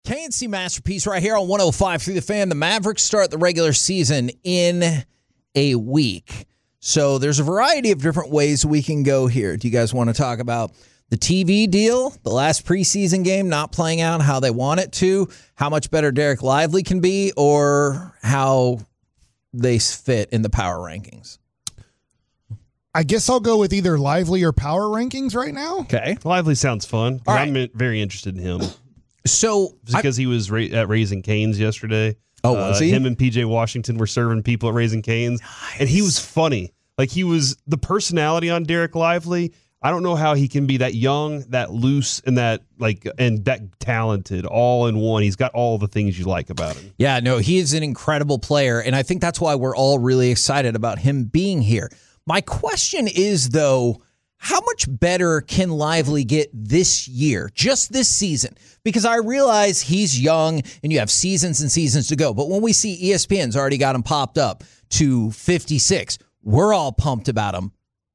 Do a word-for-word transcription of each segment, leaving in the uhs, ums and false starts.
K N C Masterpiece right here on one oh five through the Fan. The Mavericks start the regular season in a week. So there's a variety of different ways we can go here. Do you guys want to talk about the T V deal, the last preseason game not playing out how they want it to, how much better Derek Lively can be, or how they fit in the power rankings? I guess I'll go with either Lively or power rankings right now. Okay. Lively sounds fun. All right. I'm very interested in him. So because I, he was ra- at Raising Cane's yesterday. Oh, was uh, he? Him and P J Washington were serving people at Raising Cane's. Nice. And he was funny. Like, he was the personality on Derek Lively. I don't know how he can be that young, that loose, and that like and that talented all in one. He's got all the things you like about him. Yeah, no, he is an incredible player, and I think that's why we're all really excited about him being here. My question is, though, how much better can Lively get this year, just this season? Because I realize he's young and you have seasons and seasons to go. But when we see E S P N's already got him popped up to fifty-six, we're all pumped about him.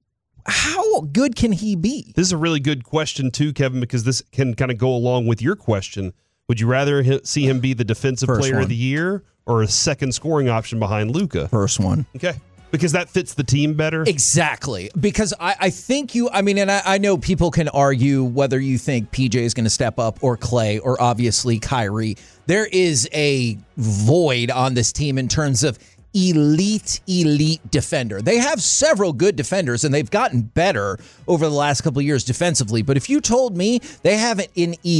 How good can he be? This is a really good question, too, Kevin, because this can kind of go along with your question. Would you rather hi- see him be the defensive First player one. of the year or a second scoring option behind Luka? First one. Okay. Because that fits the team better? Exactly. Because I, I think you, I mean, and I, I know people can argue whether you think P J is going to step up or Clay or obviously Kyrie. There is a void on this team in terms of elite, elite defender. They have several good defenders, and they've gotten better over the last couple of years defensively. But if you told me they have an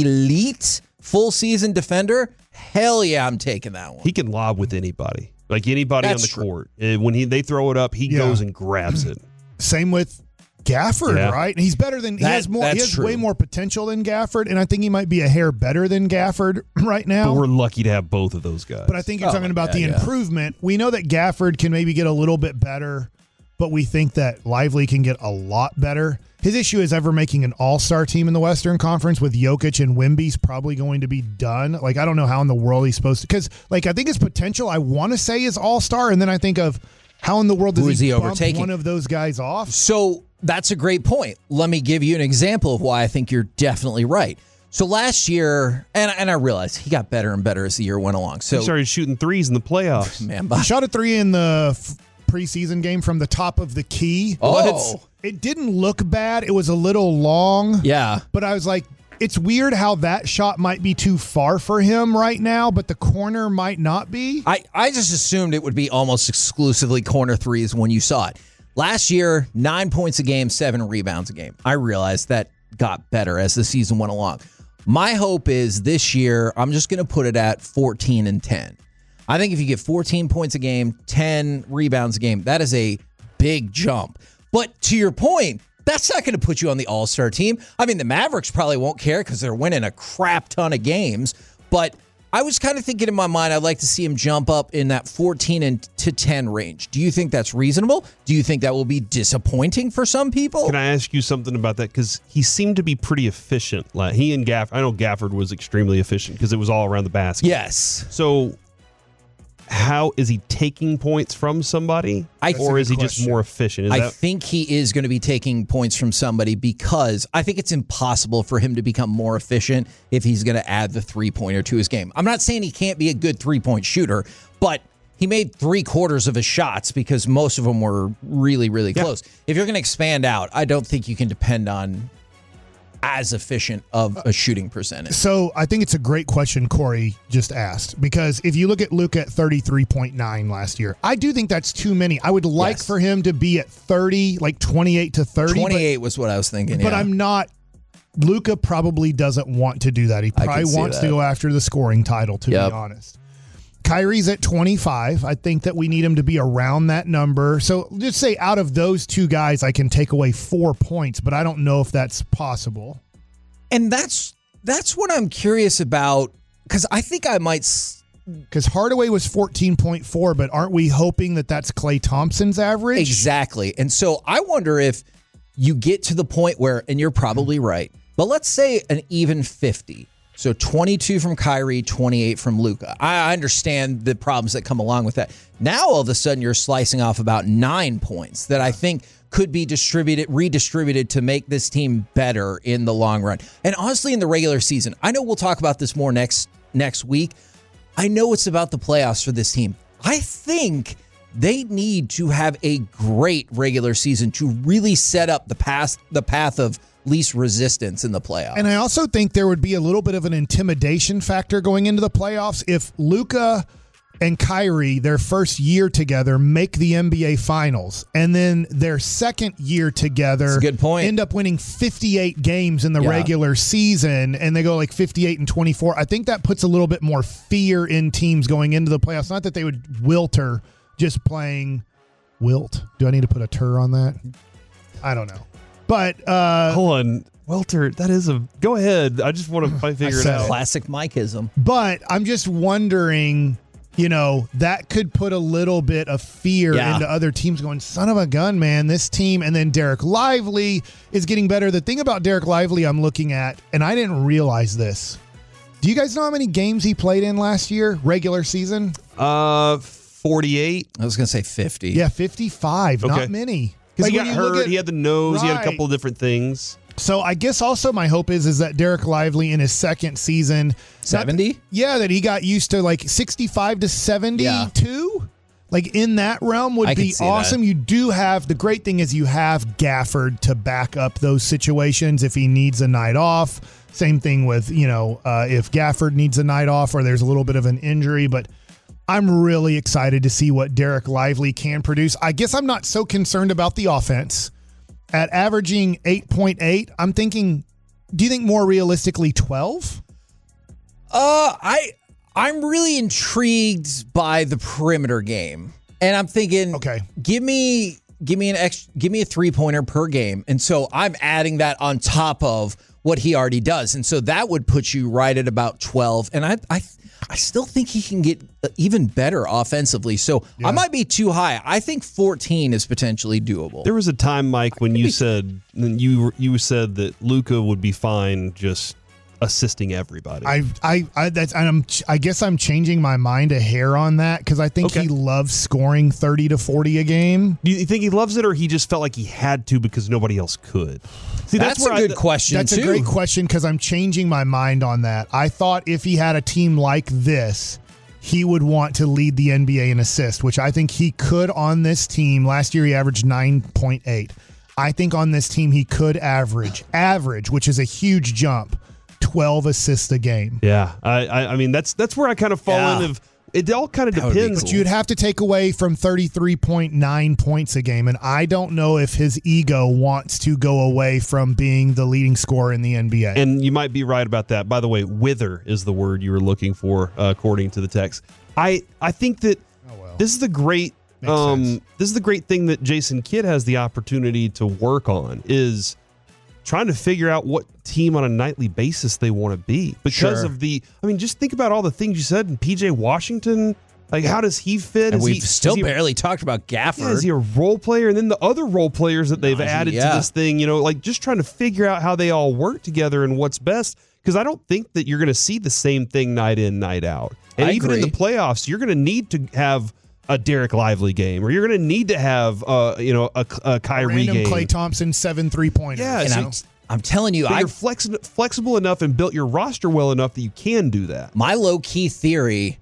elite full-season defender, hell yeah, I'm taking that one. He can lob with anybody. Like anybody That's on the true. court. Uh, When he they throw it up, he Yeah. goes and grabs it. Same with Gafford, Yeah. right? He's better than he That- has more. He that's has true. way more potential than Gafford, and I think he might be a hair better than Gafford right now. But we're lucky to have both of those guys. But I think you're Oh, talking about yeah, the yeah. improvement. We know that Gafford can maybe get a little bit better, but we think that Lively can get a lot better. His issue is ever making an all-star team in the Western Conference with Jokic and Wemby's probably going to be done. Like, I don't know how in the world he's supposed to, because, like, I think his potential, I want to say, is all-star, and then I think of how in the world does Who is he, he bump overtaking? one of those guys off? So that's a great point. Let me give you an example of why I think you're definitely right. So last year, and, and I realized he got better and better as the year went along. So he started shooting threes in the playoffs. man, He shot a three in the f- preseason game from the top of the key. Oh. It didn't look bad. It was a little long. yeah. But I was like, it's weird how that shot might be too far for him right now, but the corner might not be. I, I just assumed it would be almost exclusively corner threes when you saw it. Last year, nine points a game, seven rebounds a game. I realized that got better as the season went along. My hope is this year, I'm just going to put it at fourteen and ten. I think if you get fourteen points a game, ten rebounds a game, that is a big jump. But to your point, that's not going to put you on the all-star team. I mean, the Mavericks probably won't care because they're winning a crap ton of games. But I was kind of thinking in my mind, I'd like to see him jump up in that fourteen and to ten range. Do you think that's reasonable? Do you think that will be disappointing for some people? Can I ask you something about that? Because he seemed to be pretty efficient. Like he and Gaff, I know Gafford was extremely efficient because it was all around the basket. Yes. So how is he taking points from somebody, I- or is he That's a good just more efficient? Is I that think he is going to be taking points from somebody because I think it's impossible for him to become more efficient if he's going to add the three-pointer to his game. I'm not saying he can't be a good three-point shooter, but he made three quarters of his shots because most of them were really, really Yeah. close. If you're going to expand out, I don't think you can depend on as efficient of a shooting percentage. So I think it's a great question Corey just asked, because if you look at Luka at thirty-three point nine last year, I do think that's too many. I would like Yes. for him to be at thirty, like twenty-eight to thirty. twenty-eight was what I was thinking. But, but yeah. I'm not. Luka probably doesn't want to do that. He I can probably see wants to that. go after the scoring title, to Yep. be honest. Kyrie's at twenty-five. I think that we need him to be around that number. So just say out of those two guys, I can take away four points, but I don't know if that's possible. And that's that's what I'm curious about, because I think I might. S- Because Hardaway was fourteen point four, but aren't we hoping that that's Klay Thompson's average? Exactly. And so I wonder if you get to the point where, and you're probably right, but let's say an even fifty. So twenty-two from Kyrie, twenty-eight from Luka. I understand the problems that come along with that. Now all of a sudden you're slicing off about nine points that I think could be distributed, redistributed to make this team better in the long run. And honestly, in the regular season, I know we'll talk about this more next next week. I know it's about the playoffs for this team. I think they need to have a great regular season to really set up the path, the path of least resistance in the playoffs. And I also think there would be a little bit of an intimidation factor going into the playoffs if Luka and Kyrie, their first year together, make the N B A Finals, and then their second year together, That's a good point. end up winning fifty-eight games in the Yeah. regular season, and they go like fifty-eight and twenty-four. I think that puts a little bit more fear in teams going into the playoffs. Not that they would wilter just playing wilt. Do I need to put a tur on that? I don't know. But uh, Hold on. Welter, that is a... Go ahead. I just want to figure it said out. it. Classic Mikeism. But I'm just wondering, you know, that could put a little bit of fear Yeah. into other teams going, son of a gun, man, this team. And then Derek Lively is getting better. The thing about Derek Lively I'm looking at, and I didn't realize this. Do you guys know how many games he played in last year, regular season? Uh, forty-eight. I was going to say fifty. Yeah, fifty-five. Okay. Not many. Because he when got you look hurt. at- He had the nose. He had a Right. couple of different things. So I guess also my hope is is that Derek Lively in his second season, seventy? yeah, that he got used to like sixty-five to seventy-two. Like in that realm would I could be see awesome. that. You do have, the great thing is you have Gafford to back up those situations if he needs a night off. Same thing with, you know, uh, if Gafford needs a night off or there's a little bit of an injury. But I'm really excited to see what Derek Lively can produce. I guess I'm not so concerned about the offense. At averaging eight point eight, I'm thinking, do you think more realistically twelve? Uh, I I'm really intrigued by the perimeter game, and I'm thinking, Okay. give me give me an ex, give me a three pointer per game, and so I'm adding that on top of what he already does, and so that would put you right at about twelve. And I I I still think he can get even better offensively. So I might be too high. I think fourteen is potentially doable. There was a time, Mike, when you said you you said that Luka would be fine just assisting everybody. I, I, I, that's, and I'm, I guess I'm changing my mind a hair on that because I think Okay. he loves scoring thirty to forty a game. Do you think he loves it, or he just felt like he had to because nobody else could? See, that's, a where good I, question That's too. a great question because I'm changing my mind on that. I thought if he had a team like this, he would want to lead the N B A in assist, which I think he could on this team. Last year, he averaged nine point eight. I think on this team, he could average, average, which is a huge jump, twelve assists a game. Yeah, I, I, I mean that's that's where I kind of fall Yeah. in. Of it all kind of That would be depends. cool. You'd have to take away from thirty-three point nine points a game, and I don't know if his ego wants to go away from being the leading scorer in the N B A. And you might be right about that. By the way, wither is the word you were looking for, uh, according to the text. I I think that this is the great Makes um sense. this is the great thing that Jason Kidd has the opportunity to work on is trying to figure out what team on a nightly basis they want to be because Sure. of the. I mean, just think about all the things you said. And P J Washington, like how does he fit? and Is we've he, still is he, barely talked about Gafford. Yeah, is he a role player? And then the other role players that they've Najee, added yeah. to this thing, you know, like just trying to figure out how they all work together and what's best. Because I don't think that you're going to see the same thing night in, night out. And I even in the agree. playoffs, you're going to need to have a Derek Lively game, or you're going to need to have, uh, you know, a, a Kyrie Random game. Klay Thompson seven three pointers. Yeah, and so- I'm, I'm telling you, But I you're flexi- flexible enough and built your roster well enough that you can do that. my low key theory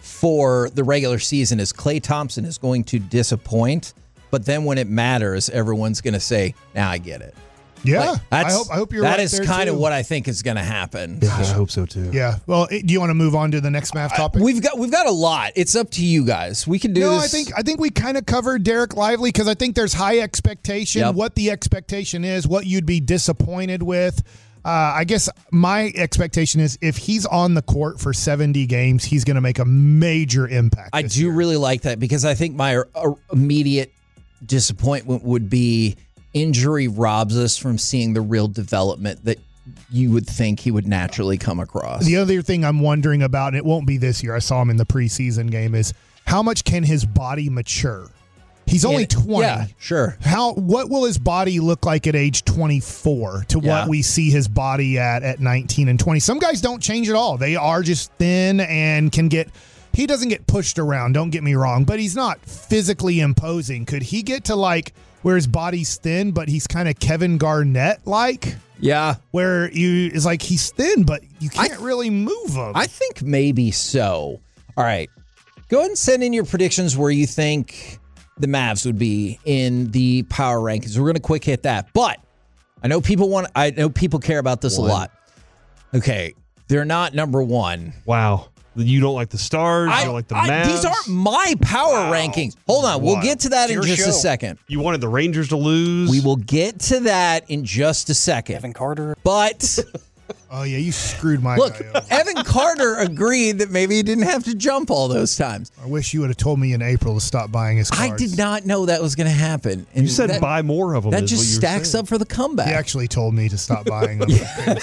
for the regular season is Klay Thompson is going to disappoint, but then when it matters, everyone's going to say, "Now I get it." yeah. Like, I that's- hope I hope you're that right is there, kind of too. what I think is going to happen. I hope so too. Yeah. Well, eh, do you want to move on to the next math topic? We've got we've got a lot. It's up to you guys. We can do no, this. I think I think we kind of covered Derek Lively because I think there's high expectation. Yep. What the expectation is, what you'd be disappointed with. Uh, I guess my expectation is if he's on the court for seventy games, he's going to make a major impact. I this do year. really like that because I think my uh, immediate disappointment would be injury robs us from seeing the real development that you would think he would naturally come across. The other thing I'm wondering about, and it won't be this year, I saw him in the preseason game, is how much can his body mature? He's only And- twenty. Yeah, sure. How what will his body look like at age twenty-four to Yeah. what we see his body at at nineteen and twenty? Some guys don't change at all. They are just thin and can get he doesn't get pushed around, don't get me wrong, but he's not physically imposing. Could he get to like where his body's thin but he's kind of Kevin Garnett like? Yeah. Where you it's like he's thin, but you can't I, really move him. I think maybe so. All right. Go ahead and send in your predictions where you think the Mavs would be in the power rankings. We're going to quick hit that. But I know people want I know people care about this One. a lot. Okay. They're not number one. Wow. You don't like the Stars. I, you don't like the I, Mavs. these aren't my power Wow. rankings. Hold on. We'll Wow. get to that It's in your just a show. second. You wanted the Rangers to lose. We will get to that in just a second. Evan Carter. But oh yeah, you screwed my look, guy over. Evan Carter agreed that maybe he didn't have to jump all those times. I wish you would have told me in April to stop buying his cards. I did not know that was going to happen. And You said that, buy more of them. that is what just you were stacks saying. up for the comeback. He actually told me to stop buying them.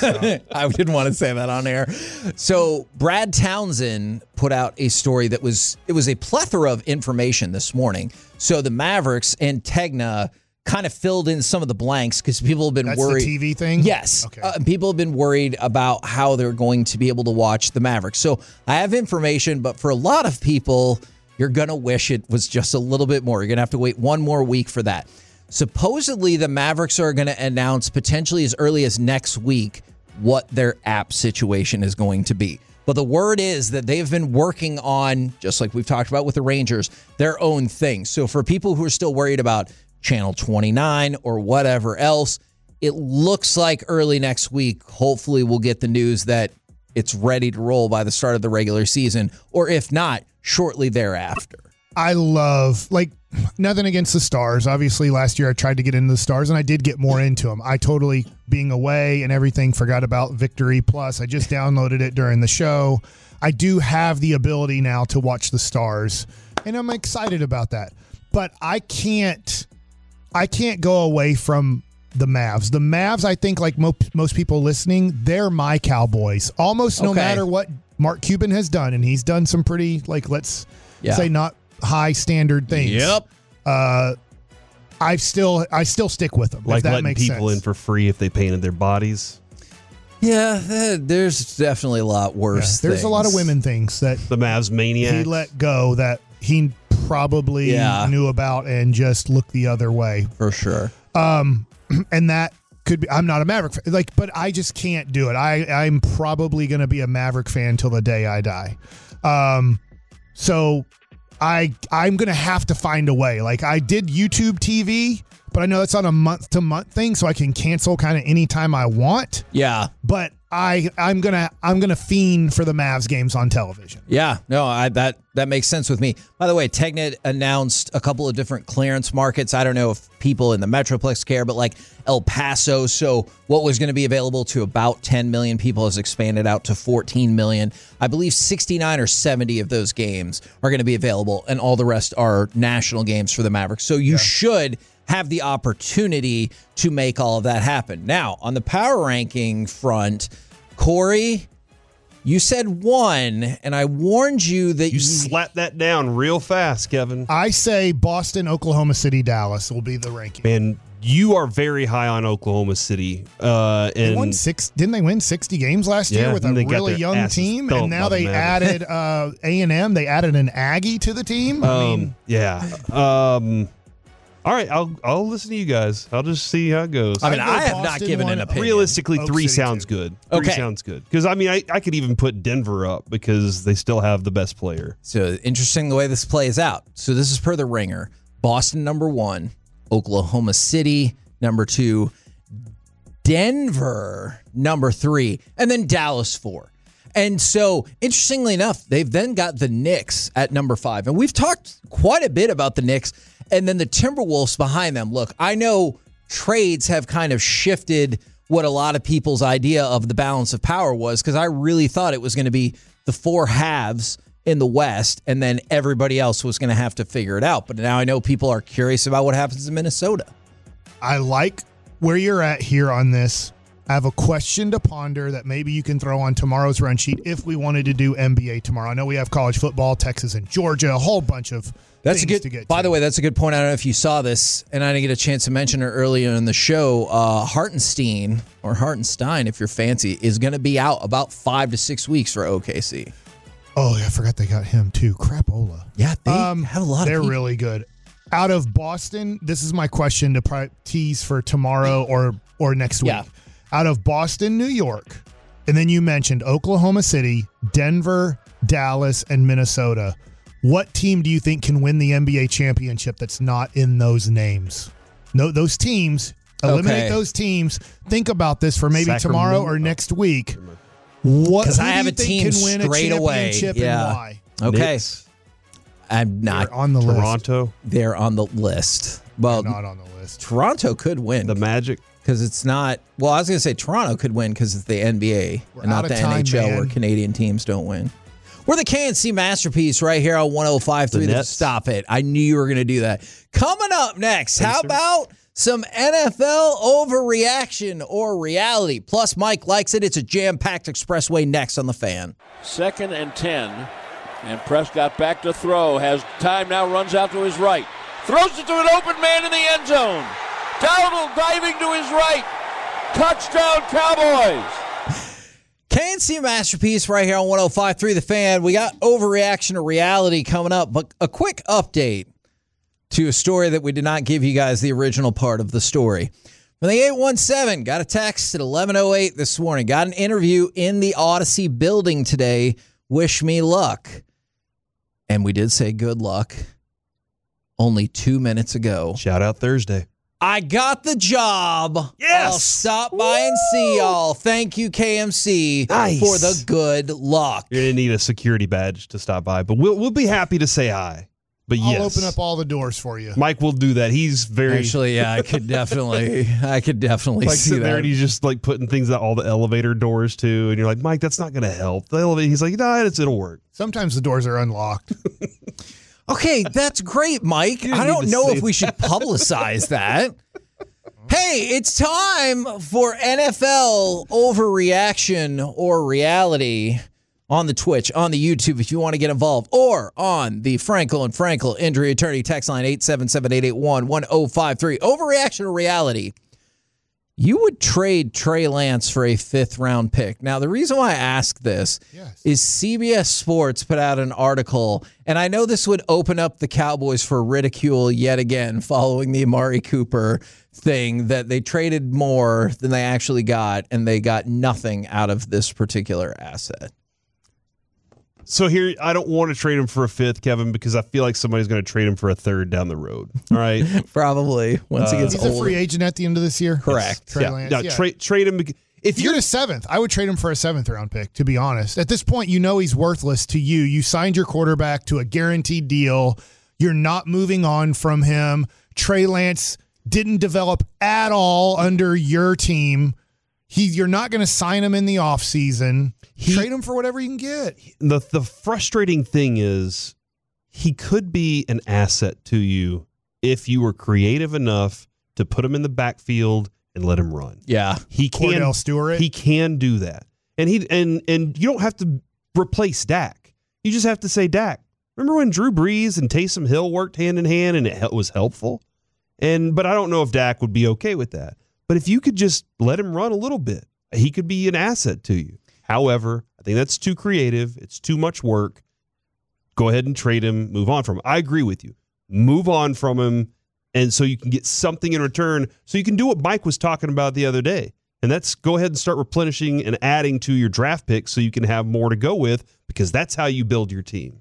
I didn't want to say that on air. So Brad Townsend put out a story that was, it was a plethora of information this morning. So the Mavericks and Tegna kind of filled in some of the blanks because people have been That's worried. the T V thing? Yes. Okay. Uh, people have been worried about how they're going to be able to watch the Mavericks. So I have information, but for a lot of people, you're going to wish it was just a little bit more. You're going to have to wait one more week for that. Supposedly, the Mavericks are going to announce potentially as early as next week what their app situation is going to be. But the word is that they've been working on, just like we've talked about with the Rangers, their own thing. So for people who are still worried about Channel twenty-nine or whatever else, it looks like early next week, hopefully we'll get the news that it's ready to roll by the start of the regular season, or if not, shortly thereafter. I love, like, nothing against the Stars. Obviously, last year I tried to get into the Stars, and I did get more into them. I totally, being away and everything, forgot about Victory Plus. I just downloaded it during the show. I do have the ability now to watch the Stars, and I'm excited about that. But I can't, I can't go away from the Mavs. The Mavs, I think, like mo- most people listening, they're my Cowboys. Almost no Okay. matter what Mark Cuban has done, and he's done some pretty, like, let's Yeah. say not high standard things. Uh, I still I still stick with them. Like if that letting makes people sense. in for free if they painted their bodies. Yeah, th- there's definitely a lot Yeah, worse. there's a lot of things. women things that The Mavs maniacs. he let go that he probably Yeah. knew about and just looked the other way. for sure. Um, and that could be. I'm not a Maverick fan, like, but I just can't do it. I I'm probably going to be a Maverick fan till the day I die. Um, so I I'm going to have to find a way. Like, I did YouTube T V, but I know that's on a month to month thing, so I can cancel kind of anytime I want. Yeah. But I I'm gonna I'm gonna fiend for the Mavs games on television. Yeah, no, I, that that makes sense with me. By the way, Tegnet announced a couple of different clearance markets. I don't know if people in the Metroplex care, but like El Paso, so what was going to be available to about ten million people has expanded out to fourteen million. I believe sixty-nine or seventy of those games are going to be available, and all the rest are national games for the Mavericks. So you should have the opportunity to make all of that happen. Now, on the power ranking front, Corey, you said one, and I warned you that You you, slap that down real fast, Kevin. I say Boston, Oklahoma City, Dallas will be the ranking. Man, you are very high on Oklahoma City. Uh, They and won six. Didn't they win sixty games last Yeah, year with a and they got really their young asses team? thumped And now by the they Mavericks. added uh, A and M. They added an Aggie to the team. I um, mean, yeah. Um, all right, I'll I'll listen to you guys. I'll just see how it goes. I mean, I'd go I have not Boston given one, an opinion. Realistically, Oak three City sounds two. good. Three Okay. sounds good. Because, I mean, I, I could even put Denver up because they still have the best player. So interesting the way this plays out. So this is per the Ringer. Boston number one, Oklahoma City number two, Denver number three, and then Dallas four. And so, interestingly enough, they've then got the Knicks at number five. And we've talked quite a bit about the Knicks and then the Timberwolves behind them. Look, I know trades have kind of shifted what a lot of people's idea of the balance of power was, because I really thought it was going to be the four halves in the West, and then everybody else was going to have to figure it out. But now I know people are curious about what happens in Minnesota. I like where you're at here on this. I have a question to ponder that maybe you can throw on tomorrow's run sheet if we wanted to do N B A tomorrow. I know we have college football, Texas and Georgia, a whole bunch of That's a things good. to get by to. the way, that's a good point. I don't know if you saw this, and I didn't get a chance to mention it earlier in the show. Uh, Hartenstein or Hartenstein, if you're fancy, is going to be out about five to six weeks for O K C. Oh, yeah, I forgot they got him too. Crapola. Yeah, they Um, have a lot They're of people. really good. Out of Boston, this is my question to pri- tease for tomorrow or or next week. Yeah. Out of Boston, New York, and then you mentioned Oklahoma City, Denver, Dallas, and Minnesota. What team do you think can win the N B A championship that's not in those names? No, those teams, eliminate Okay. those teams. Think about this for maybe Sacramento. tomorrow or next week. What? Because who I do have you a think team can win straight a away. championship Yeah. and why? Okay. Knicks, I'm not. They're on the list. Toronto, They're on the list. Well, They're not on the list. Toronto could win the Magic. because it's not. Well, I was going to say Toronto could win because it's the N B A We're and out not of the time, N H L man. where Canadian teams don't win. We're the K N C masterpiece right here on one oh five point three. The The Nets. Stop it. I knew you were going to do that. Coming up next, how Pacers. about some N F L overreaction or reality? Plus, Mike likes it. It's a jam-packed expressway next on The Fan. Second and ten. And Prescott back to throw. Has time now, runs out to his right. Throws it to an open man in the end zone. Dowdle diving to his right. Touchdown, Cowboys. K N C Masterpiece right here on one oh five point three The Fan. We got overreaction to reality coming up, but a quick update to a story that we did not give you guys the original part of the story. From the eight one seven, got a text at eleven oh eight this morning. Got an interview in the Odyssey building today. Wish me luck. And we did say good luck only two minutes ago. Shout out Thursday. I got the job. Yes! I'll stop by and see y'all. Thank you, K M C, Nice. for the good luck. You're gonna need a security badge to stop by, but we'll we'll be happy to say hi. But I'll yes, open up all the doors for you. Mike will do that. He's very Actually, yeah, I could definitely, I could definitely like see sitting there that. and he's just like putting things at all the elevator doors too, and you're like, Mike, that's not gonna help. The elevator. He's like, no, it's it'll work. Sometimes the doors are unlocked. Okay, that's great, Mike. didn't I need don't to know say if we should publicize that. Hey, it's time for N F L overreaction or reality on the Twitch, on the YouTube if you want to get involved, or on the Frankel and Frankel Injury Attorney text line eight seven seven, eight eight one, one oh five three. Overreaction or reality? You would trade Trey Lance for a fifth round pick. Now, the reason why I ask this Yes. is C B S Sports put out an article, and I know this would open up the Cowboys for ridicule yet again following the Amari Cooper thing, that they traded more than they actually got, and they got nothing out of this particular asset. So here, I don't want to trade him for a fifth, Kevin, because I feel like somebody's going to trade him for a third down the road. All right, Probably once he gets He's a older. free agent at the end of this year. Correct. Trey yeah, Lance, yeah, yeah. Trade trade him. bec- If If you're you're a seventh, I would trade him for a seventh round pick, to be honest. At this point, you know he's worthless to you. You signed your quarterback to a guaranteed deal. You're not moving on from him. Trey Lance didn't develop at all under your team. He, you're not going to sign him in the offseason. Trade him for whatever you can get. the the frustrating thing is, he could be an asset to you if you were creative enough to put him in the backfield and let him run. Yeah. He can Cordell Stewart. He can do that, and he and and you don't have to replace Dak. You just have to say, Dak, remember when Drew Brees and Taysom Hill worked hand in hand and it hel- was helpful? And but I don't know if Dak would be okay with that. But if you could just let him run a little bit, he could be an asset to you. However, I think that's too creative. It's too much work. Go ahead and trade him. Move on from him. I agree with you. Move on from him, and so you can get something in return. So you can do what Mike was talking about the other day, and that's go ahead and start replenishing and adding to your draft picks so you can have more to go with, because that's how you build your team.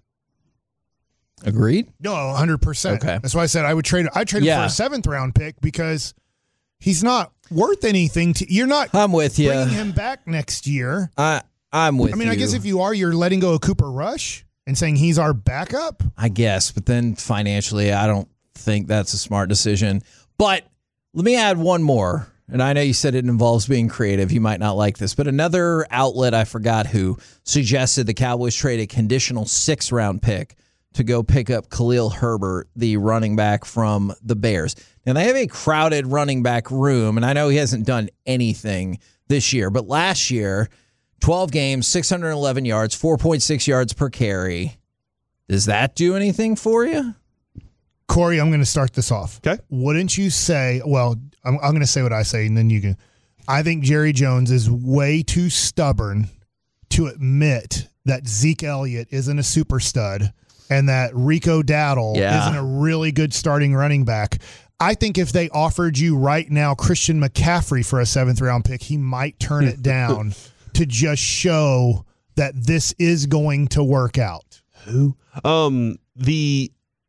Agreed? No, one hundred percent. Okay. That's why I said I would trade I trade him Yeah. for a seventh round pick because he's not worth anything to you're not I'm with you. bringing him back next year. I, I'm with you. I mean, I guess if you are, you're letting go of Cooper Rush and saying he's our backup. I guess, but then financially, I don't think that's a smart decision. But let me add one more. And I know you said it involves being creative. You might not like this, but another outlet, I forgot who, suggested the Cowboys trade a conditional six round pick to go pick up Khalil Herbert, the running back from the Bears. Now, they have a crowded running back room, and I know he hasn't done anything this year, but last year, twelve games, six hundred eleven yards, four point six yards per carry. Does that do anything for you? Corey, I'm going to start this off. Okay. Wouldn't you say, well, I'm, I'm going to say what I say, and then you can. I think Jerry Jones is way too stubborn to admit that Zeke Elliott isn't a super stud and that Rico Dowdle Yeah. isn't a really good starting running back. I think if they offered you right now Christian McCaffrey for a seventh round pick, he might turn it down to just show that this is going to work out. Who? Um, the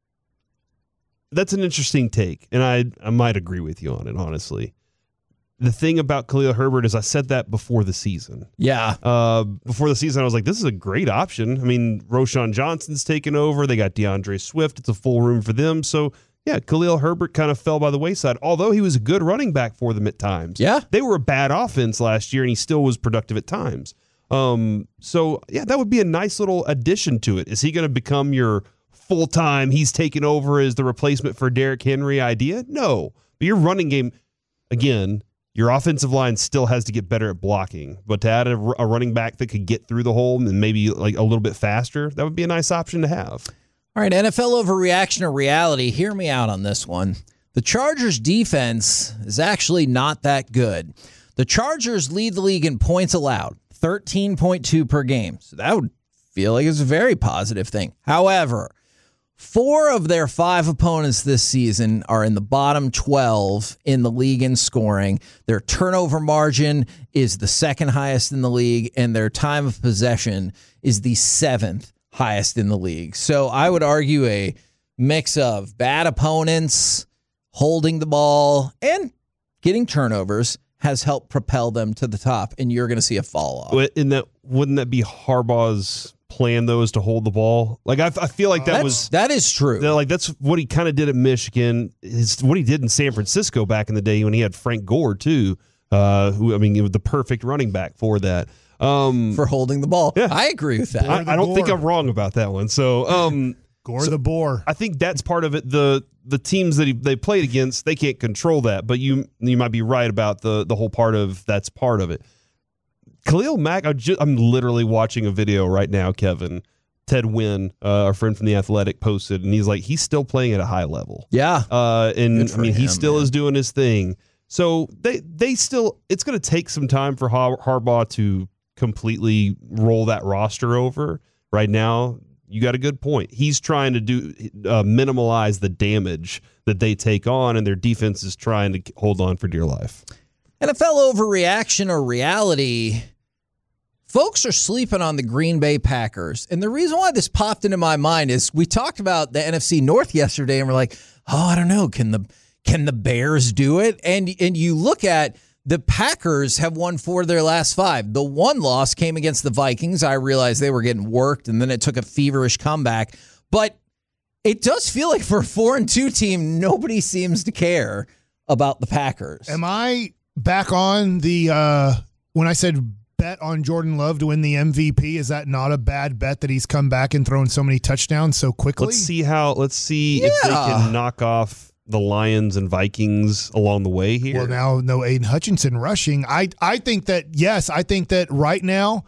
that's an interesting take, and I I might agree with you on it, honestly. The thing about Khalil Herbert is I said that before the season. Yeah. Uh, before the season, I was like, this is a great option. I mean, Roshan Johnson's taken over. They got DeAndre Swift. It's a full room for them. So, yeah, Khalil Herbert kind of fell by the wayside, although he was a good running back for them at times. Yeah. They were a bad offense last year, and he still was productive at times. Um, so, yeah, that would be a nice little addition to it. Is he going to become your full-time, he's taken over as the replacement for Derrick Henry idea? No. But your running game, again, your offensive line still has to get better at blocking, but to add a, a running back that could get through the hole and maybe like a little bit faster, that would be a nice option to have. All right, N F L overreaction or reality, hear me out on this one. The Chargers defense is actually not that good. The Chargers lead the league in points allowed, thirteen point two per game. So that would feel like it's a very positive thing. However, four of their five opponents this season are in the bottom twelve in the league in scoring. Their turnover margin is the second highest in the league, and their time of possession is the seventh highest in the league. So I would argue a mix of bad opponents, holding the ball, and getting turnovers has helped propel them to the top, and you're going to see a fall off. In that, wouldn't that be Harbaugh's plan, though, is to hold the ball? Like I, I feel like that That's, was that is true. that, like that's what he kind of did at Michigan. It's what he did in San Francisco back in the day when he had Frank Gore too. Uh, who I mean, he was the perfect running back for that. Um, for holding the ball. Yeah. I agree with that. I, I don't think I'm wrong about that one. So, um, Gore so the boar. I think that's part of it. The the teams that he, they played against, they can't control that. But you you might be right about the the whole part of that's part of it. Khalil Mack, I just, I'm literally watching a video right now, Kevin. Ted Wynn, uh, our friend from The Athletic, posted, and he's like, he's still playing at a high level. Yeah. Uh, and Good I for mean, he him, still man. is doing his thing. So they they still, it's going to take some time for Har- Harbaugh to completely roll that roster over. Right now, you got a good point. He's trying to do uh, minimalize the damage that they take on, and their defense is trying to hold on for dear life. N F L overreaction or reality. Folks are sleeping on the Green Bay Packers. And the reason why this popped into my mind is we talked about the N F C North yesterday, and we're like, oh, I don't know. Can the can the Bears do it? And and you look at the Packers have won four of their last five. The one loss came against the Vikings. I realized they were getting worked, and then it took a feverish comeback. But it does feel like for a four and two team, nobody seems to care about the Packers. Am I back on the uh, when I said bet on Jordan Love to win the M V P? Is that not a bad bet that he's come back and thrown so many touchdowns so quickly? Let's see how. Let's see if they Yeah. can knock off the Lions and Vikings along the way here. Well, now no Aiden Hutchinson rushing. I I think that yes, I think that right now.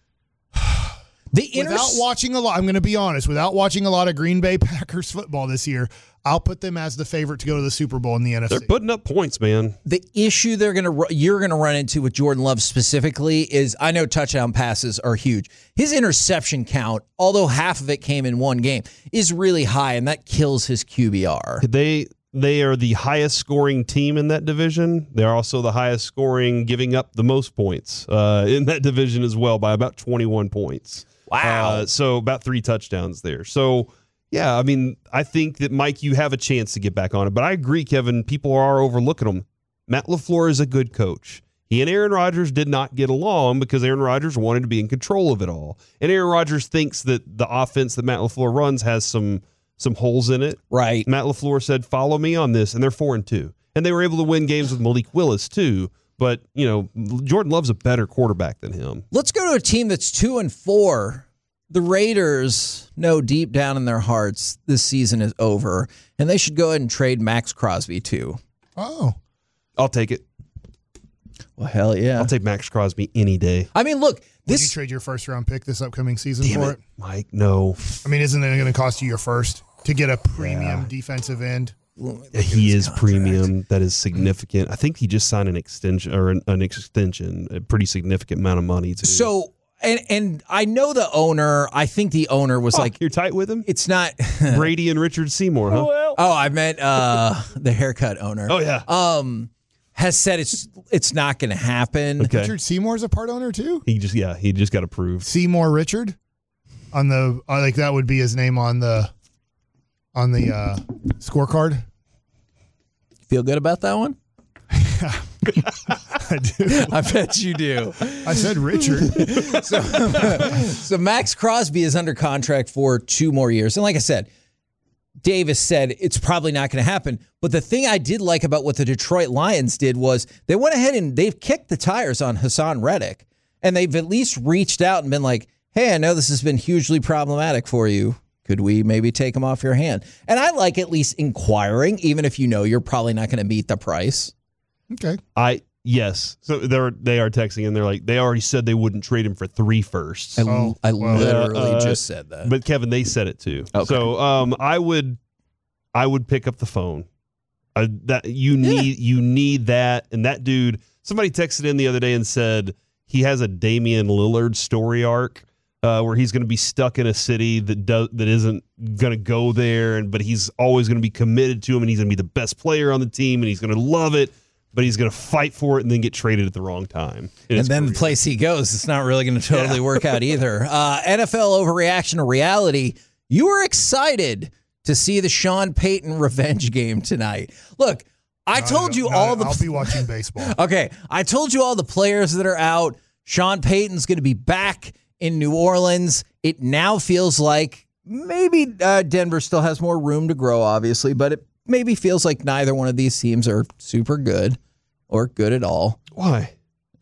The inter- Without watching a lot, I'm going to be honest. Without watching a lot of Green Bay Packers football this year, I'll put them as the favorite to go to the Super Bowl in the N F C. They're putting up points, man. The issue they're gonna ru- you're gonna run into with Jordan Love specifically is I know touchdown passes are huge. His interception count, although half of it came in one game, is really high, and that kills his Q B R. They they are the highest scoring team in that division. They're also the highest scoring, giving up the most points uh, in that division as well by about twenty-one points. Wow. Uh, so about three touchdowns there. So, yeah, I mean, I think that, Mike, you have a chance to get back on it. But I agree, Kevin, people are overlooking him. Matt LaFleur is a good coach. He and Aaron Rodgers did not get along because Aaron Rodgers wanted to be in control of it all. And Aaron Rodgers thinks that the offense that Matt LaFleur runs has some some holes in it. Right. Matt LaFleur said, follow me on this, and they're four and two. And they were able to win games with Malik Willis, too. But, you know, Jordan Love's a better quarterback than him. Let's go to a team that's two and four. The Raiders know deep down in their hearts this season is over, and they should go ahead and trade Max Crosby too. Oh, I'll take it. Well, hell yeah. I'll take Max Crosby any day. I mean, look, would you this trade your first round pick this upcoming season Damn for it, it? Mike, no. I mean, isn't it going to cost you your first to get a premium defensive end? He is premium. That is significant. I think he just signed an extension or an, an extension, a pretty significant amount of money too. So, and and I know the owner. I think the owner was Oh, like, you're tight with him? it's not. Brady and Richard Seymour, huh? Uh, Oh, I meant uh, the haircut owner. Oh yeah. Um, has said it's it's not going to happen. Okay. Richard Seymour's a part owner too. He just yeah he just got approved. Seymour Richard, on the uh, like that would be his name on the on the uh, scorecard. Feel good about that one? I do. I bet you do. I said Richard. so, so Max Crosby is under contract for two more years. And like I said, Davis said it's probably not going to happen. But the thing I did like about what the Detroit Lions did was they went ahead and they've kicked the tires on Hassan Reddick. And they've at least reached out and been like, hey, I know this has been hugely problematic for you. Could we maybe take him off your hand? And I like at least inquiring, even if you know you're probably not going to meet the price. Okay. I yes. So they're they are texting and they're like they already said they wouldn't trade him for three firsts. I, Oh, I well, literally uh, just said that. But Kevin, they said it too. Okay. So um, I would I would pick up the phone. I, that you need you need that and that dude. Somebody texted in the other day and said he has a Damian Lillard story arc. Uh, where he's going to be stuck in a city that does that isn't going to go there, and but he's always going to be committed to him, and he's going to be the best player on the team, and he's going to love it, but he's going to fight for it and then get traded at the wrong time. And then the place he goes, it's not really going to totally Yeah. work out either. Uh, N F L overreaction to reality. You were excited to see the Sean Payton revenge game tonight. Look, I No, told no, you no, all the. I'll be watching baseball. Okay, I told you all the players that are out. Sean Payton's going to be back in New Orleans. It now feels like maybe uh, Denver still has more room to grow, obviously, but it maybe feels like neither one of these teams are super good or good at all. Why?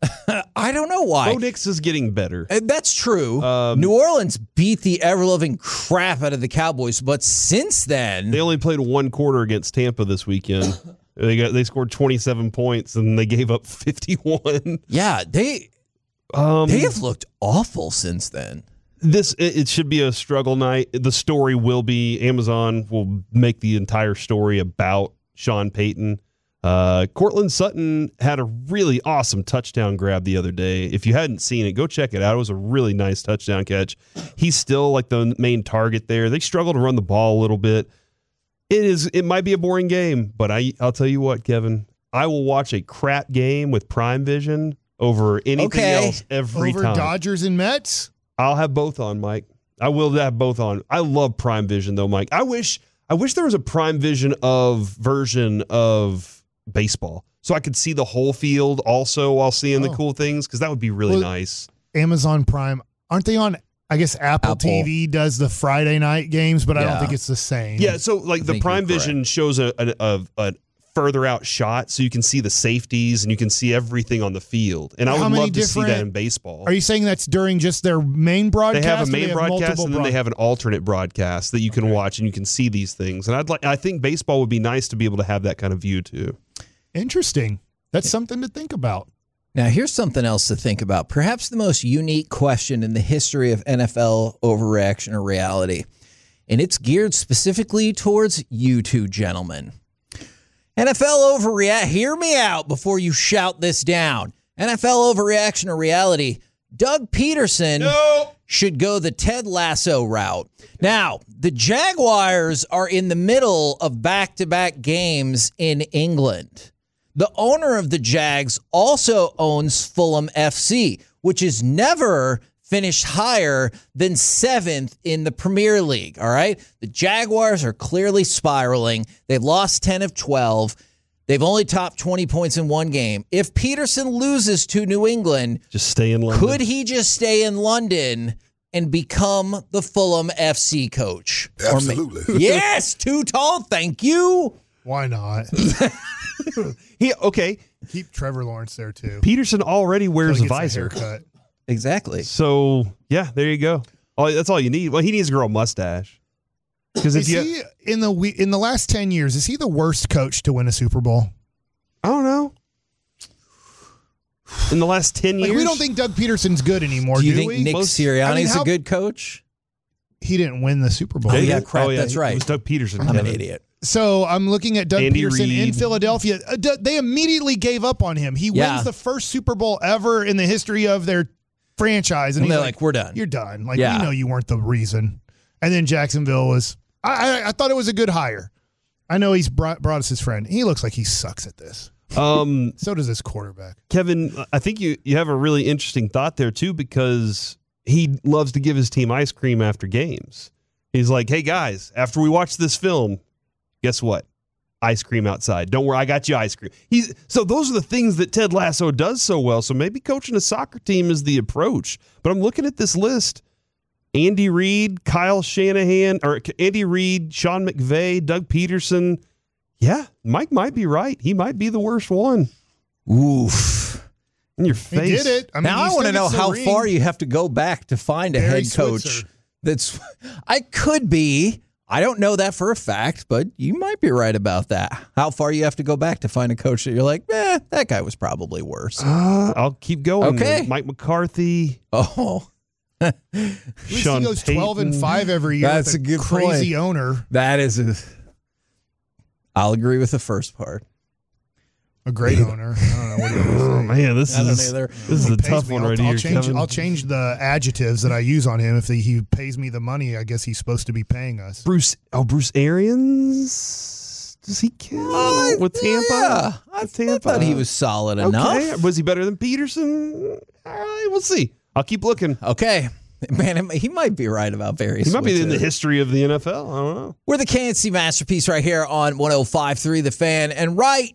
I don't know why. Bo Nix is getting better. Uh, That's true. Um, New Orleans beat the ever-loving crap out of the Cowboys, but since then, They only played one quarter against Tampa this weekend. they got they scored twenty-seven points and they gave up fifty-one. yeah, they Um, they have looked awful since then. This it, it should be a struggle night. The story will be Amazon will make the entire story about Sean Payton. Uh, Cortland Sutton had a really awesome touchdown grab the other day. If you hadn't seen it, go check it out. It was a really nice touchdown catch. He's still like the main target there. They struggle to run the ball a little bit. It is. It might be a boring game, but I I'll tell you what, Kevin. I will watch a crap game with Prime Vision over anything Okay. else every Over time. Dodgers and Mets? I'll have both on, Mike. I will have both on. I love Prime Vision though, Mike. I wish I wish there was a Prime Vision of version of baseball so I could see the whole field also while seeing the Oh. cool things because that would be really Well, nice. Amazon Prime. Aren't they on, I guess Apple, Apple. T V does the Friday night games, but I Yeah. don't think it's the same. Yeah, so like the think Prime you're Vision shows a, a, a, a further out shot so you can see the safeties and you can see everything on the field. And I How would many love to see that different- in baseball. Are you saying that's during just their main broadcast? They have a or they main broadcast multiple and then they broad- have an alternate broadcast that you can watch and you can see these things. And I'd like I think baseball would be nice to be able to have that kind of view too. Interesting. That's something to think about. Now, here's something else to think about. Perhaps the most unique question in the history of N F L overreaction or reality. And it's geared specifically towards you two gentlemen. N F L overreact. Hear me out before you shout this down. N F L overreaction or reality. Doug Peterson should go the Ted Lasso route. Now, the Jaguars are in the middle of back-to-back games in England. The owner of the Jags also owns Fulham F C, which is never finished higher than seventh in the Premier League, all right? The Jaguars are clearly spiraling. They've lost ten of twelve. They've only topped twenty points in one game. If Peterson loses to New England, Just stay in London. could he just stay in London and become the Fulham F C coach? Or ma- Absolutely. yes, too tall, thank you. Why not? He okay. Keep Trevor Lawrence there too. Peterson already wears Till a he gets visor. haircut. Exactly. So yeah, there you go. All, that's all you need. Well, he needs to grow a mustache. Because if Is you, he in the we- in the last ten years? Is he the worst coach to win a Super Bowl? I don't know. In the last ten years, Like, we don't think Doug Peterson's good anymore, Do do, you think we? Nick Most- Sirianni's I mean, how- a good coach? He didn't win the Super Bowl. Oh, Did yeah, he? crap, that's he- right. It was Doug Peterson. I'm an Kevin. idiot. So I'm looking at Doug Andy Peterson in Reid. Philadelphia. Uh, D- They immediately gave up on him. He Yeah. wins the first Super Bowl ever in the history of their franchise, and, And he's they're like, like, we're done. You're done. Like, Yeah. we know you weren't the reason. And then Jacksonville was. I, I, I thought it was a good hire. I know he's brought, brought us his friend. He looks like he sucks at this. Um, so does his quarterback. Kevin, I think you, you have a really interesting thought there, too, because he loves to give his team ice cream after games. He's like, hey, guys, after we watch this film, guess what? Ice cream outside. Don't worry, I got you ice cream. He's, so those are the things that Ted Lasso does so well. So maybe coaching a soccer team is the approach. But I'm looking at this list. Andy Reid, Kyle Shanahan, or Andy Reid, Sean McVay, Doug Peterson. Yeah, Mike might be right. He might be the worst one. Oof. In your He face. did it. I mean, Now he I want to still know gets the how ring. far you have to go back to find a Barry head coach Switzer. that's I could be. I don't know that for a fact, but you might be right about that. How far you have to go back to find a coach that you're like, eh, that guy was probably worse. Uh, I'll keep going. Okay. Mike McCarthy. Oh, At least Sean he goes twelve and Payton. five every year. That's with a good crazy point. owner. that is a. I'll agree with the first part. A great owner. I don't know what do you Oh say. man, this I don't is either. this is He a pays tough me. one I'll, right I'll here, change, Kevin. I'll change the adjectives that I use on him. If he, he pays me the money, I guess he's supposed to be paying us. Bruce. Oh, Bruce Arians. Does he count with Tampa? Yeah, I, With I Tampa? thought he was solid enough. Okay. Was he better than Peterson? All right, we'll see. I'll keep looking. Okay. Man, he might be right about various. He might be in the Switzer. history of the N F L. I don't know. We're the K N C Masterpiece right here on one oh five point three The Fan. And right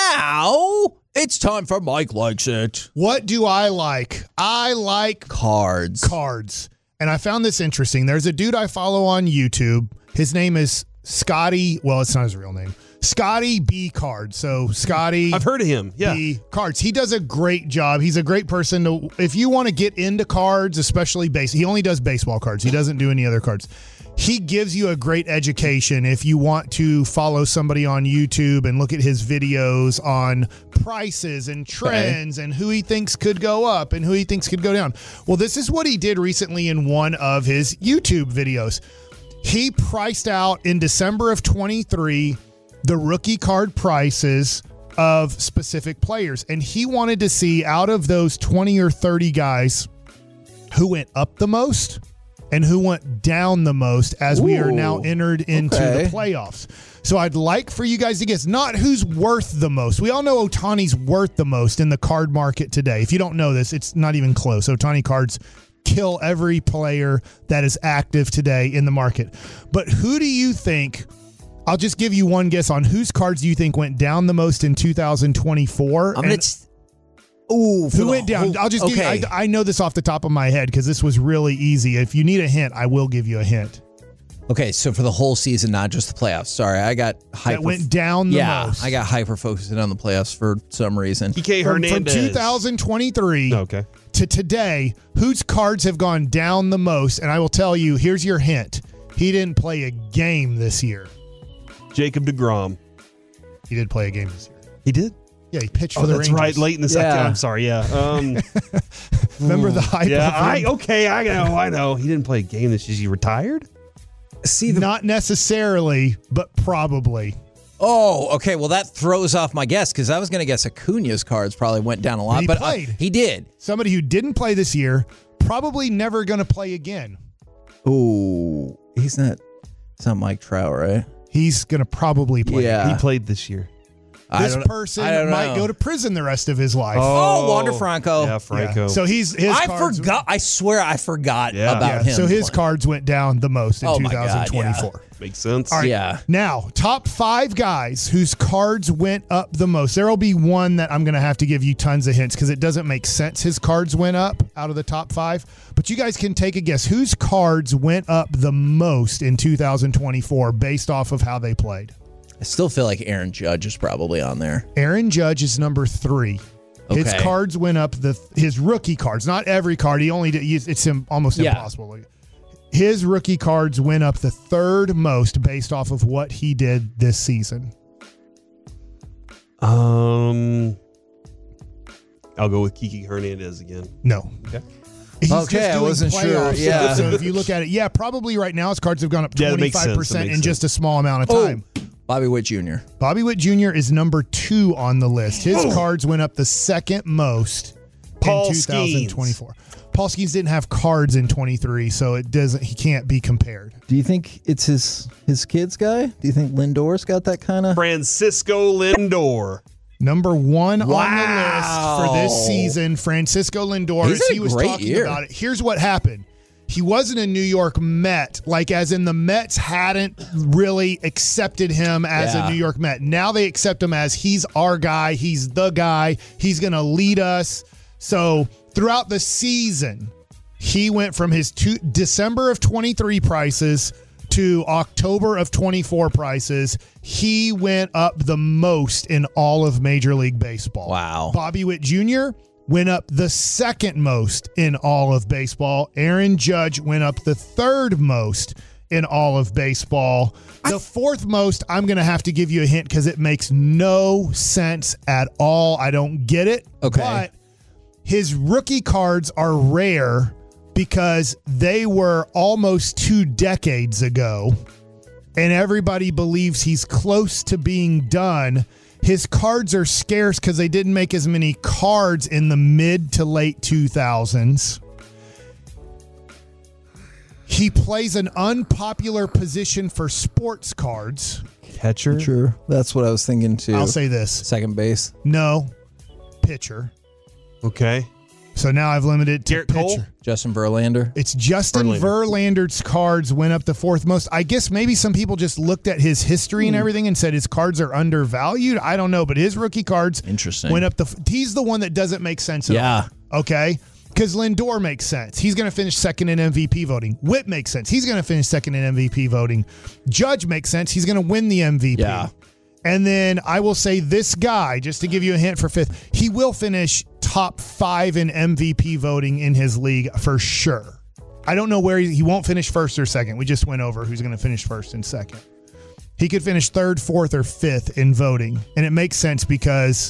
now, it's time for Mike Likes It. What do I like? I like Cards. cards. And I found this interesting. There's a dude I follow on YouTube. His name is Scotty. Well, it's not his real name. Scotty B Cards. So Scotty I've heard of him. Yeah. B Cards. He does a great job. He's a great person to, if you want to get into cards, especially base. He only does baseball cards. He doesn't do any other cards. He gives you a great education if you want to follow somebody on YouTube and look at his videos on prices and trends and who he thinks could go up and who he thinks could go down. Well, this is what he did recently in one of his YouTube videos. He priced out in December of twenty-three the rookie card prices of specific players. And he wanted to see out of those twenty or thirty guys who went up the most and who went down the most as we are now Ooh, entered into okay. the playoffs. So I'd like for you guys to guess not who's worth the most. We all know Ohtani's worth the most in the card market today. If you don't know this, it's not even close. Ohtani cards kill every player that is active today in the market. But who do you think, I'll just give you one guess on whose cards do you think went down the most in two thousand twenty-four? I'm gonna. T- Ooh, for Who the went down? whole- I'll just give okay. you, I, I know this off the top of my head because this was really easy. If you need a hint, I will give you a hint. Okay, so for the whole season, not just the playoffs. Sorry, I got hyper. That went down the yeah, most. I got hyper focusing on the playoffs for some reason. P K From, from Hernandez. two thousand twenty-three Okay. to today, whose cards have gone down the most? And I will tell you, here's your hint. He didn't play a game this year. Jacob deGrom. He did play a game this year. He did. Yeah, he pitched for Oh, the that's Rangers. right. Late in the second. Yeah. I'm sorry. Yeah. Um, Remember the hype yeah. of I him? okay. I know. I know. He didn't play a game this year. He retired. See the. Not necessarily, but probably. Oh, okay. Well, that throws off my guess because I was going to guess Acuna's cards probably went down a lot, He but uh, played. he did. Somebody who didn't play this year, probably never going to play again. Ooh, he's not. It's not Mike Trout, right? He's going to probably play Yeah. again. He played this year. I This don't- person I don't might know. go to prison the rest of his life. Oh, Wander Franco. Yeah, Yeah. Franco. So he's his I cards, forgot. I swear, I forgot Yeah. about Yeah, him. so his playing. cards went down the most in Oh my God, twenty twenty-four. Makes sense. All right. Yeah. Now, top five guys whose cards went up the most. There will be one that I'm going to have to give you tons of hints because it doesn't make sense his cards went up out of the top five. But you guys can take a guess whose cards went up the most in two thousand twenty-four based off of how they played. I still feel like Aaron Judge is probably on there. Aaron Judge is number three. His Okay. cards went up, the his rookie cards, not every card. He only did, it's im- almost Yeah. impossible. His rookie cards went up the third most based off of what he did this season. Um, I'll go with Kiki Hernandez again. No. Okay. He's Okay, just I doing wasn't sure. playoffs. Yeah. So if you look at it, yeah, probably right now his cards have gone up Yeah, that makes sense. That twenty-five percent makes in just a small amount of time. Bobby Witt Junior Bobby Witt Junior is number two on the list. His cards went up the second most Paul in two thousand twenty-four. Skeens. Paul Skeens didn't have cards in twenty-three, so it doesn't. He can't be compared. Do you think it's his his kids guy? Do you think Lindor's got that kind of? Francisco Lindor. Number one Wow. on the list for this season, Francisco Lindor. He's as had a he was great talking year. about it. Here's what happened. He wasn't a New York Met, like as in the Mets hadn't really accepted him as Yeah. a New York Met. Now they accept him as he's our guy. He's the guy. He's going to lead us. So throughout the season, he went from his two, December of twenty-three prices to October of twenty-four prices. He went up the most in all of Major League Baseball. Wow. Bobby Witt Junior went up the second most in all of baseball. Aaron Judge went up the third most in all of baseball. The fourth most, I'm going to have to give you a hint because it makes no sense at all. I don't get it. Okay. But his rookie cards are rare because they were almost two decades ago, and everybody believes he's close to being done. His cards are scarce because they didn't make as many cards in the mid to late two thousands. He plays an unpopular position for sports cards. Catcher. Sure. That's what I was thinking too. I'll say this. Second base. No. Pitcher. Okay. So now I've limited it to Garrett pitcher. Cole? Justin Verlander. It's Justin Verlander. Verlander's cards went up the fourth most. I guess maybe some people just looked at his history and everything and said his cards are undervalued. I don't know, but his rookie cards Interesting. went up the. He's the one that doesn't make sense at Yeah. all. Okay. Because Lindor makes sense. He's going to finish second in M V P voting. Witt makes sense. He's going to finish second in M V P voting. Judge makes sense. He's going to win the M V P. Yeah. And then I will say this guy, just to give you a hint for fifth, he will finish top five in M V P voting in his league for sure. I don't know where he, he won't finish first or second. We just went over who's going to finish first and second. He could finish third, fourth, or fifth in voting. And it makes sense because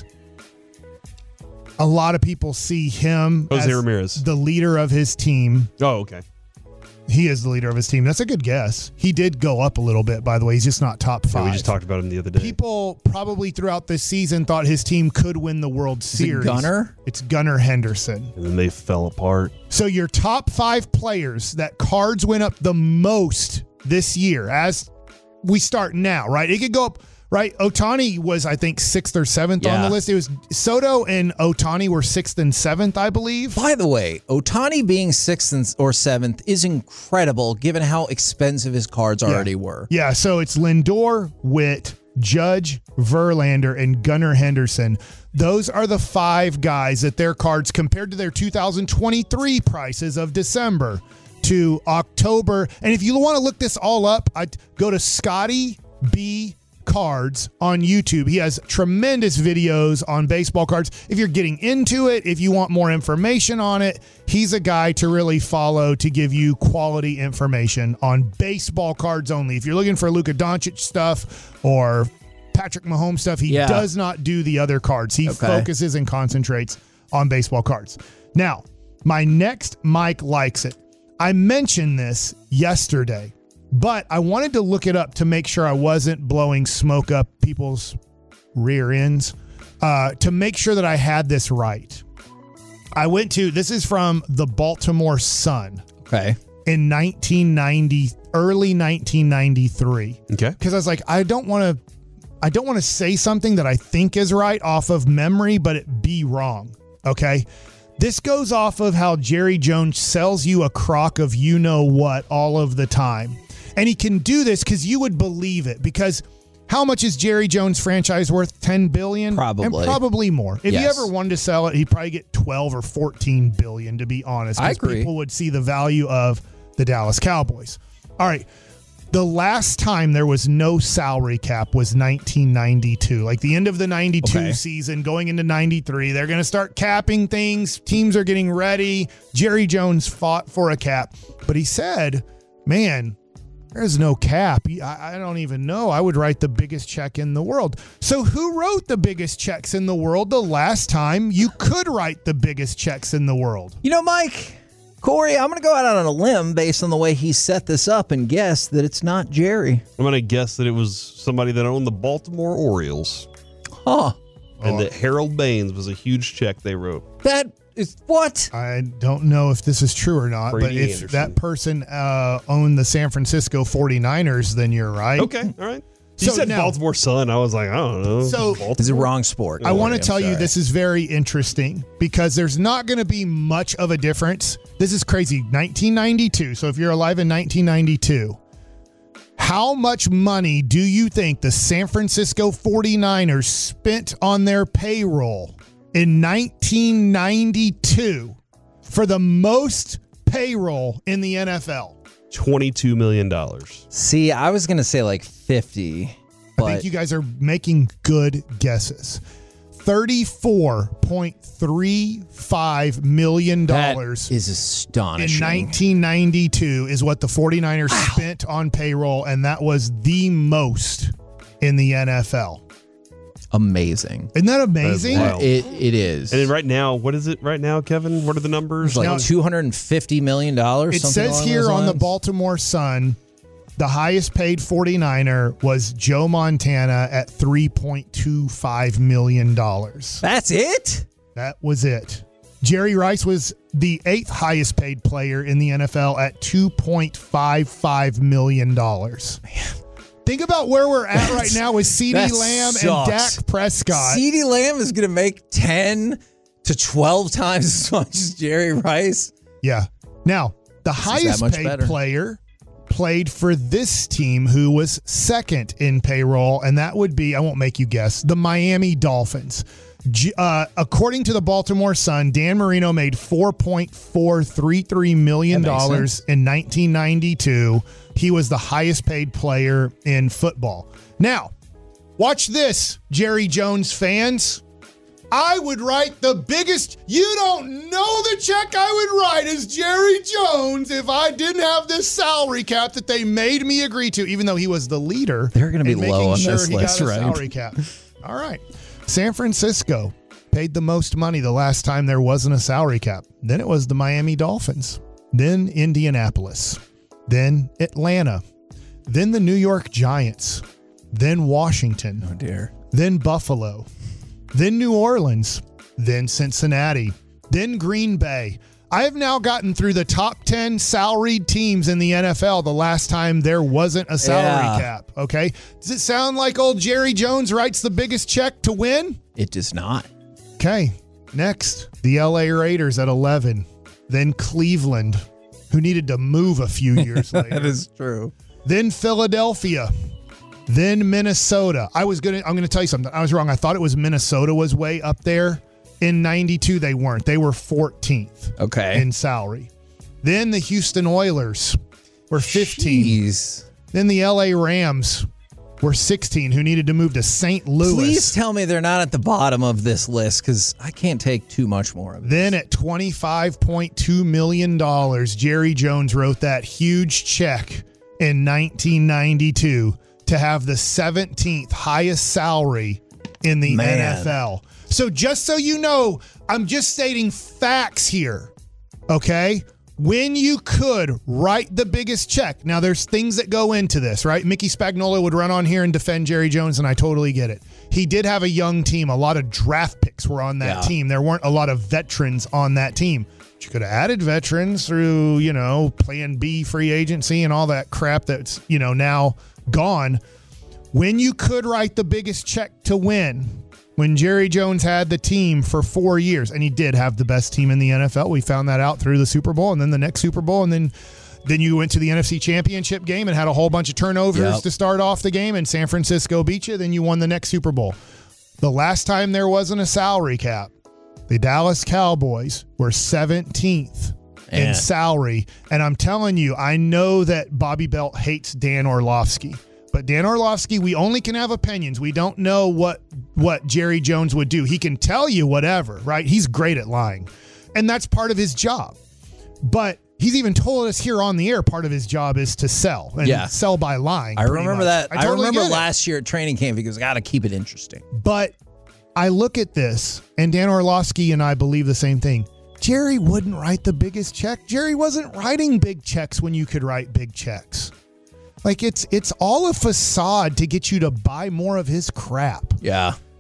a lot of people see him Jose as Ramirez. the leader of his team. Oh, okay. He is the leader of his team. That's a good guess. He did go up a little bit, by the way. He's just not top Yeah, five. we just talked about him the other day. People probably throughout this season thought his team could win the World it Series. Gunnar? It's Gunnar Henderson. and then they fell apart. So your top five players that cards went up the most this year, as we start now, right? It could go up, right? Ohtani was, I think, sixth or seventh on Yeah. the list. It was Soto and Ohtani were sixth and seventh, I believe. By the way, Ohtani being sixth and- or seventh is incredible given how expensive his cards already were. Yeah, so it's Lindor, Witt, Judge, Verlander, and Gunnar Henderson. Those are the five guys that their cards, compared to their two thousand twenty-three prices of December to October. And if you want to look this all up, I'd go to Scotty B. Cards on YouTube. He has tremendous videos on baseball cards. If you're getting into it, if you want more information on it, he's a guy to really follow to give you quality information on baseball cards only. If you're looking for Luka Doncic stuff or Patrick Mahomes stuff, he Yeah. does not do the other cards. He Okay. focuses and concentrates on baseball cards. Now, my next Mike likes it. I mentioned this yesterday, but I wanted to look it up to make sure I wasn't blowing smoke up people's rear ends, uh, to make sure that I had this right. I went to, this is from the Baltimore Sun Okay. in nineteen ninety, early nineteen ninety-three. Okay. Because I was like, I don't want to, I don't want to say something that I think is right off of memory, but it be wrong. Okay. This goes off of how Jerry Jones sells you a crock of you know what all of the time. And he can do this because you would believe it. Because how much is Jerry Jones' franchise worth? ten billion dollars? Probably. And probably more. If Yes. you ever wanted to sell it, he'd probably get twelve or fourteen billion dollars, to be honest. I 'cause agree. People would see the value of the Dallas Cowboys. All right. The last time there was no salary cap was nineteen ninety-two. Like the end of the ninety-two Okay. season, going into ninety-three. They're going to start capping things. Teams are getting ready. Jerry Jones fought for a cap. But he said, man, there's no cap. I, I don't even know. I would write the biggest check in the world. So who wrote the biggest checks in the world the last time you could write the biggest checks in the world? You know, Mike, Corey, I'm going to go out on a limb based on the way he set this up and guess that it's not Jerry. I'm going to guess that it was somebody that owned the Baltimore Orioles Huh. and Oh. that Harold Baines was a huge check they wrote. That Is what? I don't know if this is true or not, Brady but if Anderson. that person uh, owned the San Francisco forty-niners, then you're right. Okay, all right. You So said now- Baltimore Sun. I was like, I don't know. So- Baltimore? It's a wrong sport. I want to I'm tell you sorry. this is very interesting because there's not going to be much of a difference. This is crazy. nineteen ninety-two. So if you're alive in nineteen ninety-two, how much money do you think the San Francisco forty-niners spent on their payroll in nineteen ninety-two for the most payroll in the N F L? twenty-two million dollars. See, I was going to say like fifty, I but think you guys are making good guesses. thirty-four point three five million that dollars is in astonishing. nineteen ninety-two is what the forty-niners spent on payroll, and that was the most in the N F L. Amazing. Isn't that amazing? Wow. It It is. And then right now, what is it right now, Kevin? What are the numbers? It's like Now- two hundred fifty million dollars. It says here on the Baltimore Sun, the highest paid forty-niner was Joe Montana at three point two five million dollars. That's it? That was it. Jerry Rice was the eighth highest paid player in the N F L at two point five five million dollars. Think about where we're at right now with CeeDee that Lamb sucks. and Dak Prescott. CeeDee Lamb is going to make ten to twelve times as much as Jerry Rice. Yeah. Now, the that highest much paid better. player played for this team who was second in payroll, and that would be, I won't make you guess, the Miami Dolphins. G- uh, according to the Baltimore Sun, Dan Marino made four point four three three million dollars in nineteen ninety-two. He was the highest paid player in football. Now, watch this, Jerry Jones fans. I would write the biggest, you don't know the check I would write as Jerry Jones if I didn't have this salary cap that they made me agree to, even though he was the leader. They're gonna be in low making on sure this he list, got a right? Salary cap. All right. San Francisco paid the most money the last time there wasn't a salary cap. Then it was the Miami Dolphins. Then Indianapolis. Then Atlanta. Then the New York Giants. Then Washington. Oh, dear. Then Buffalo, then New Orleans, then Cincinnati, then Green Bay. I have now gotten through the top ten salaried teams in the N F L the last time there wasn't a salary Yeah. cap, okay? Does it sound like old Jerry Jones writes the biggest check to win? It does not. Okay, next, the L A Raiders at eleven, then Cleveland, who needed to move a few years later. That is true. Then Philadelphia, then Minnesota. I was gonna. I'm gonna tell you something. I was wrong. I thought it was Minnesota was way up there. In ninety-two, they weren't. They were fourteenth Okay. in salary. Then the Houston Oilers were fifteen. Jeez. Then the L A Rams were sixteen, who needed to move to Saint Louis. Please tell me they're not at the bottom of this list because I can't take too much more of it. Then at twenty-five point two million dollars, Jerry Jones wrote that huge check in nineteen ninety-two to have the seventeenth highest salary in the Man. N F L. So just so you know, I'm just stating facts here, okay? When you could write the biggest check. Now, there's things that go into this, right? Mickey Spagnuolo would run on here and defend Jerry Jones, and I totally get it. He did have a young team. A lot of draft picks were on that Yeah. team. There weren't a lot of veterans on that team. But you could have added veterans through, you know, Plan B free agency and all that crap that's, you know, now gone. When you could write the biggest check to win, when Jerry Jones had the team for four years, and he did have the best team in the N F L. We found that out through the Super Bowl and then the next Super Bowl. And then, then you went to the N F C Championship game and had a whole bunch of turnovers Yep. to start off the game, and San Francisco beat you. Then you won the next Super Bowl. The last time there wasn't a salary cap, the Dallas Cowboys were seventeenth in Man. salary. And I'm telling you, I know that Bobby Belt hates Dan Orlovsky. But Dan Orlovsky, we only can have opinions. We don't know what what Jerry Jones would do. He can tell you whatever, right? He's great at lying. And that's part of his job. But he's even told us here on the air part of his job is to sell and Yeah. sell by lying. I pretty remember much. that. I, totally remember get it. last year at training camp because I got to keep it interesting. But I look at this, and Dan Orlovsky and I believe the same thing. Jerry wouldn't write the biggest check. Jerry wasn't writing big checks when you could write big checks. Like, it's it's all a facade to get you to buy more of his crap. Yeah.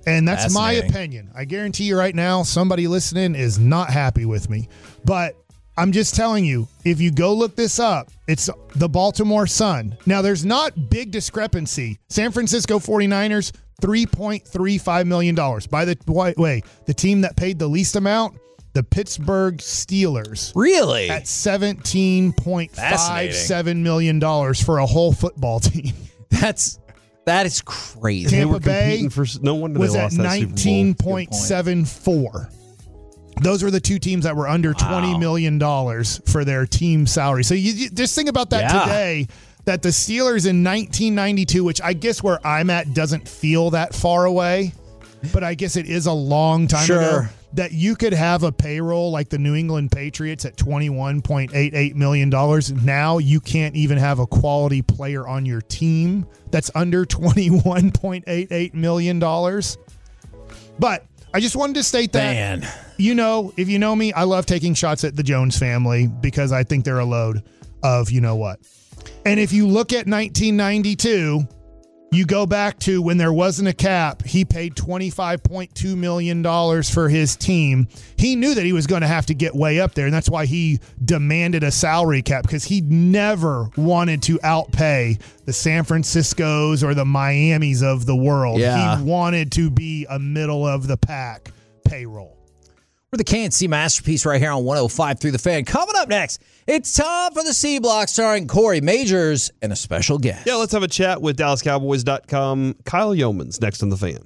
And that's my Fascinating. opinion. I guarantee you right now, somebody listening is not happy with me. But I'm just telling you, if you go look this up, it's the Baltimore Sun. Now, there's not big discrepancy. San Francisco forty-niners, three point three five million dollars. By the way, the team that paid the least amount, the Pittsburgh Steelers. Really? At seventeen point five seven million dollars for a whole football team. That's that is crazy. They Tampa were Bay competing for no wonder was they at lost that Super Bowl. nineteen point seven four. Those were the two teams that were under Wow. twenty million dollars for their team salary. So you, you just think about that Yeah. today, that the Steelers in nineteen ninety-two, which I guess where I'm at doesn't feel that far away, but I guess it is a long time Sure. ago, that you could have a payroll like the New England Patriots at twenty-one point eight eight million dollars. Now you can't even have a quality player on your team that's under twenty-one point eight eight million dollars. But I just wanted to state that, Man. you know, if you know me, I love taking shots at the Jones family because I think they're a load of you know what. And if you look at nineteen ninety-two, you go back to when there wasn't a cap, he paid twenty-five point two million dollars for his team. He knew that he was going to have to get way up there, and that's why he demanded a salary cap, because he never wanted to outpay the San Franciscos or the Miamis of the world. Yeah. He wanted to be a middle-of-the-pack payroll. We're the K N C Masterpiece right here on one oh five through the Fan. Coming up next, it's time for the C Block starring Corey Majors and a special guest. Yeah, let's have a chat with Dallas Cowboys dot com. Kyle Yeomans next on the Fan.